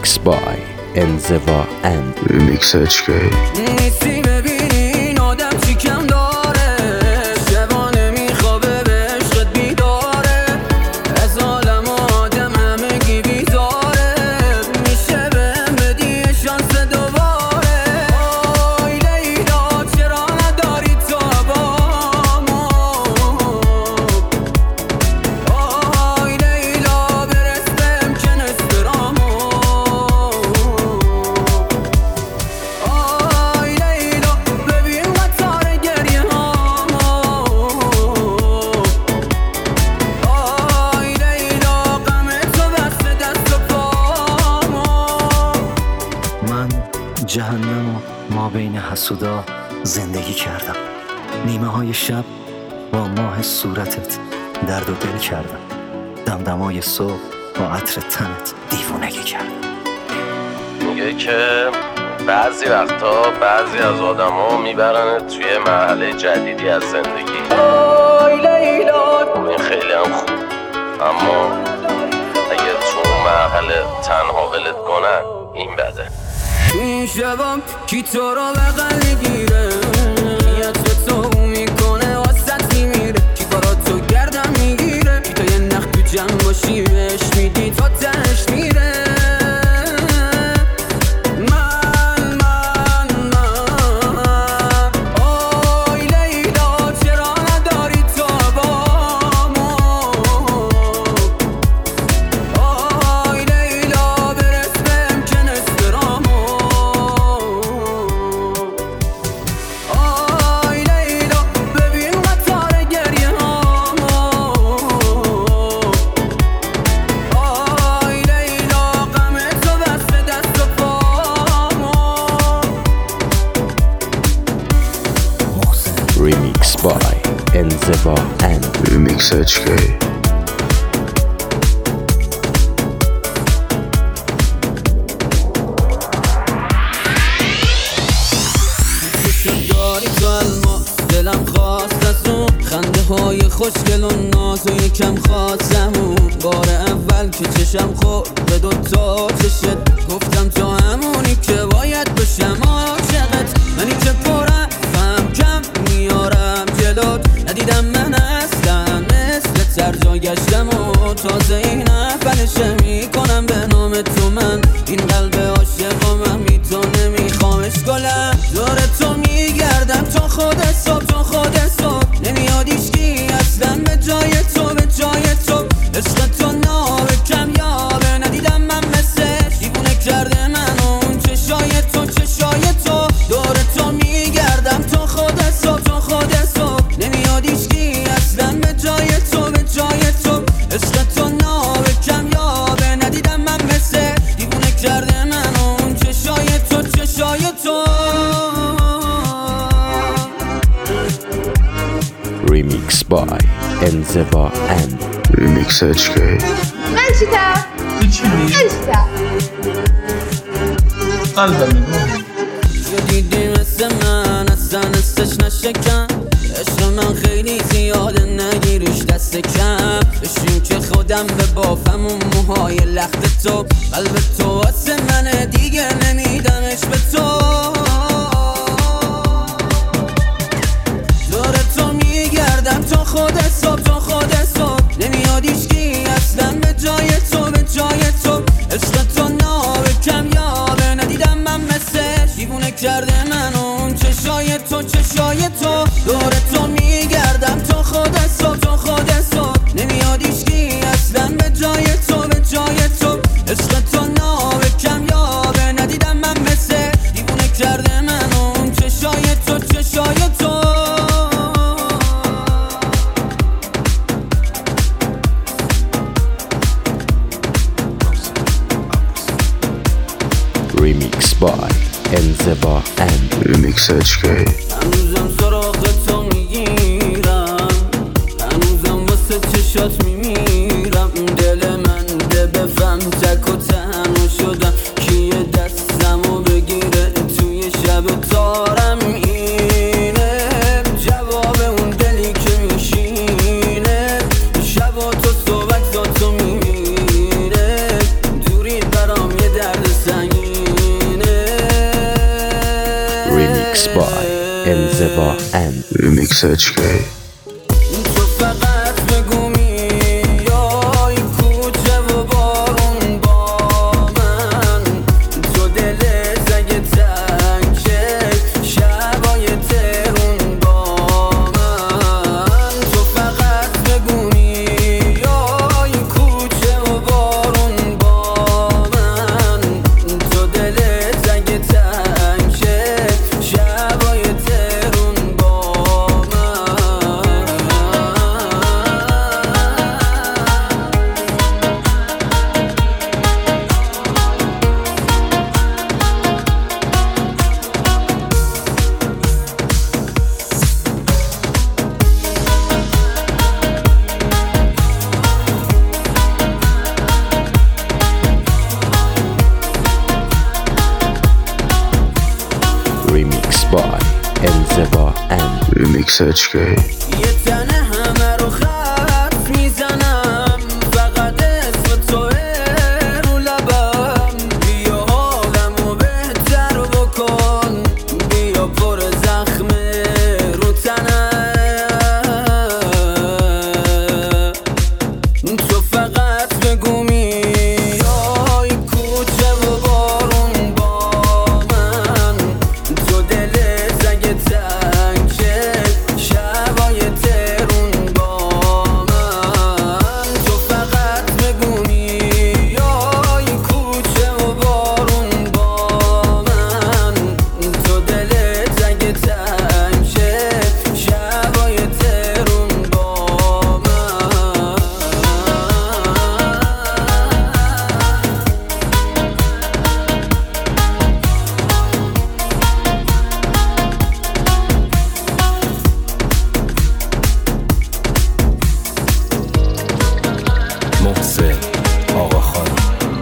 Remix by انزوا and Remix HK. نیستی ببینین آدم چی کم داره، شبانه میخوابه به عشقت بیداره، از عالم آدم همگی بیزاره، میشه بهم بدی شانس دوباره. آی لیلا چرا نداری تو هوامو، آی لیلا برس بهم که نسترامو، آی لیلا ببین قطار گریه هامو، آی لیلا غم تو بسته دست و پامو. من جهنم و ما بین حسودا زندگی کردم، نیمه های شب با ماه صورتت درد و دل کردم، دمدمای صبح با عطر تنت دیوونگی کردم. میگه که بعضی وقتا بعضی از آدما میبرنت توی مرحله جدیدی از زندگی. آی لیلا این خیلی هم خوب، اما اگه تو اون مرحله تنها ولت کنن این بده. تو این شبام کی تو رو بغل میگیره، نیت به تو میکنه واسط میمیره، کی کاراتو گردم میگیره، کی تو یه نخ تو جمع باشی بهش میدی تا تهش میره. آی لیلا چرا نداری تو هوامو، آی لیلا برس بهم که نسترامو، آی لیلا ببین قطار گریه هامو، آی لیلا غم تو بسته دست و پامو. Remix by انزوا and Remix HK. داری تو الماس دلم خواست از اون خنده های خوشگل و ناز و یکم خواستم اون بار اول که چشم خورد به دوتا چشت، گفتم تو همونی که باید باشم عاشقت، منی که پرم فهم کم میارم جلوت، ندیدم من اصلا مثل ترجا گشتم و تازه این اولشه میکنم به نام تو من این قلب عاشق و من بی تو نمیخوامش گلم، دور تو میگردم تا خود صبح تا خود صبح، نمیاد ایشکی اصلا به جای تو به جای تو، عشق تو نابه کمیابه، ندیدم من مثلش، دیوونه کرده من اون چشای تو چشای تو، دور تو میگردم تا خود صبح تا خود صبح، نمیاد ایشکی اصلا به جای تو به جای تو، عشق تو نابه کمیابه، ندیدم من مثل، دیوونه کرده من اون چشای تو چشای تو. Remix by انزوا and Remix HK. من چیتم؟ من چیتم؟ قلبم نگاه تو دیدی مثل من اصلا استش نشکم، عشق من خیلی زیاده نگیریش دست کم، بشیم که خودم به بافم اون موهای لخت تو، قلب تو واسه منه دیگه نمیدمش به تو، دور تو میگردم تا خود صبح تا خود صبح، نمیاد ایشکی اصلا به جای تو به جای تو، عشق تو نابه کمیابه، ندیدم من مثلش، دیوونه کرده من اون چشای تو چشای تو، دور تو میگردم تا خود صبح تا خود صبح، نمیاد ایشکی اصلا به جای تو به جای تو، عشق تو نابه کمیابه، ندیدم من مثل، دیوونه کرده من اون چشای تو چشای تو. Remix by انزوا and Remix HK. هنوزم سراغ تو میگیرم، هنوزم واسه چشات میمیرم، دل من ده بفهم تک و تنها شدم، کیه دستمو بگیره توی شب تارم اینه، جواب اون دلی که میشینه، شب و تو صحبت تو میمیره، دوری برام یه درد Remix by انزوا and Remix HK. تو فقط بگو میای کوچه و بارون با من، تو دلت اگه تنگه شبای ترون با من. تو فقط بگو میای کوچه و بارون با من، تو دلت اگه تنگه شبای ترون با من. Remix by انزوا and Remix HK. یه تنه همه رو خط میزنم، فقط اسم توه رو لبم. بیا حالمو بهتر بکن، بیا پر زخمه رو تنم. تو فقط بگو میای کوچه و بارون با من، تو دلت اگه تنگه شبای ترون با من. تو فقط بگو میای کوچه و بارون با من، تو دلت اگه تنگه شبای ترون با من. محسن آقا خانم.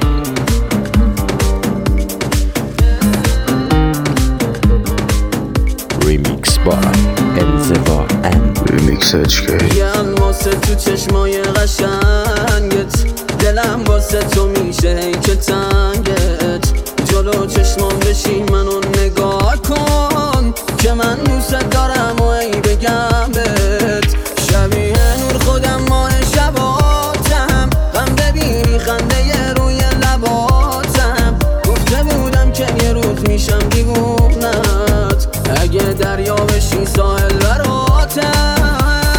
Remix by انزوا and Remix HK. یه واسه تو چشمای قشنگت، دلم واسه تو میشه هی که تنگت. جلو چشمام بشی منو نگاه کن که من دوست دارم و ای بگم بهت. شبیه نور خودم ماه شباتم، غم ببینی خنده روی لباتم. گفته بودم که یه روز میشم دیوونت، اگه دریا بشی ساحل براتم.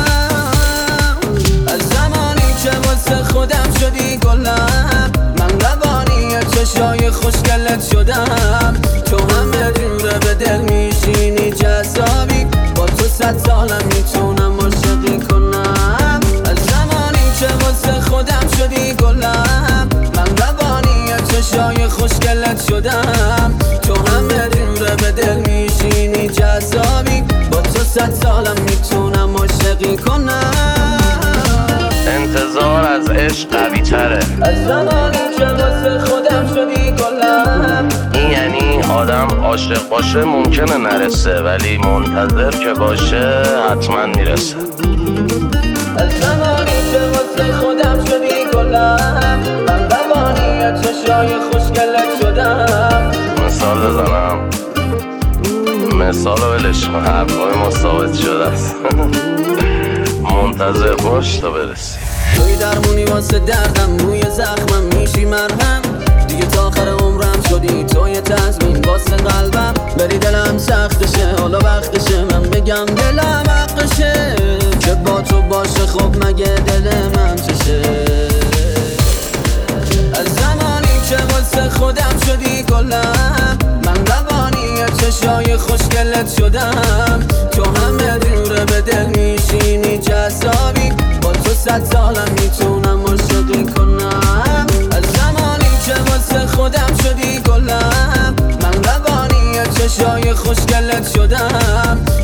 از زمانی که واسه خودم شدی گلم، من روانی چشای خوشگلت شدم. تو همه جوره به دل میشینی جذابی، با تو 100 سالم میتونم عاشقی کنم. از زمانی که واسه خودم شدی گلم، من روانی چشای خوشگلت شدم. تو همه جوره به دل میشینی جذابی، با تو 100 سالم میتونم عاشقی کنم. انتظار از عشق قوی تره، از زمانی که واسه خودم شدی گلم. این یعنی آدم عاشق باشه ممکنه نرسه، ولی منتظر که باشه حتما میرسه. از زمانی که واسه خودم شدی گلم، من روانی چشای خوشگلت شدم. مثال بزنم، مثال رو ولش کن، حرفای ما ثابت شده است. منتظر باش تا برسی. توی درمونی واسه دردم، روی زخمم میشی مرهم. دیگه تا آخر عمرم شدی توی تضمین واسه قلبم. بری دلم سختشه، حالا وقتشه من بگم دلم حقشه، که با تو باشه خب مگه دل من چشه. از زمانی که واسه خودم شدی گلم، من روانی چشای خوشگلت شدم. تو همه جوره به دل میشینی جذابی، با تو 100 سالم میتونم عاشقی کنم. از زمانی که واسه خودم شدی گلم، من روانی چشای خوشگلت شدم.